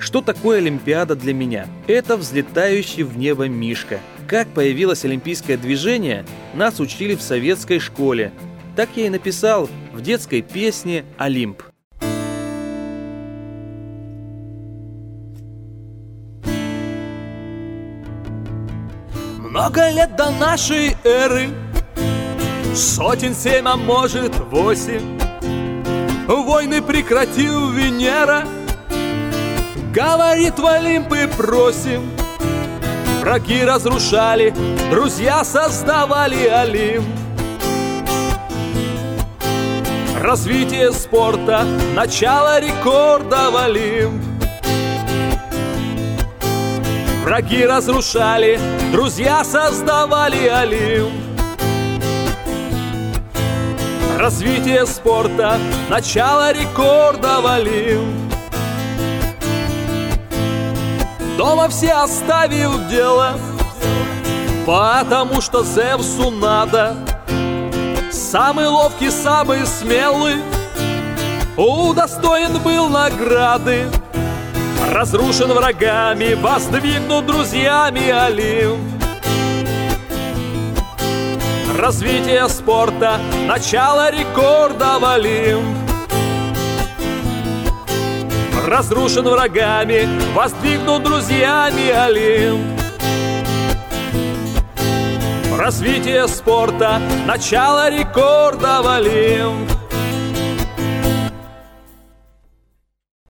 Что такое Олимпиада для меня? Это взлетающий в небо мишка. Как появилось олимпийское движение, нас учили в советской школе. Так я и написал в детской песне «Олимп». Много лет до нашей эры, сотен 7, а может 8, войны прекратил Венера. Говорит, в Олимпы просим. Враги разрушали, друзья создавали Олимп. Развитие спорта, начало рекорда в Олимп. Враги разрушали, друзья создавали Олимп. Развитие спорта, начало рекорда в Олимп. Дома все оставив дело, потому что Зевсу надо. Самый ловкий, самый смелый удостоен был награды. Разрушен врагами, воздвигнут друзьями Олимп. Развитие спорта, начало рекорда в Олимп. Разрушен врагами, воздвигнут друзьями Олимп. Развитие спорта, начало рекорда в Олимп.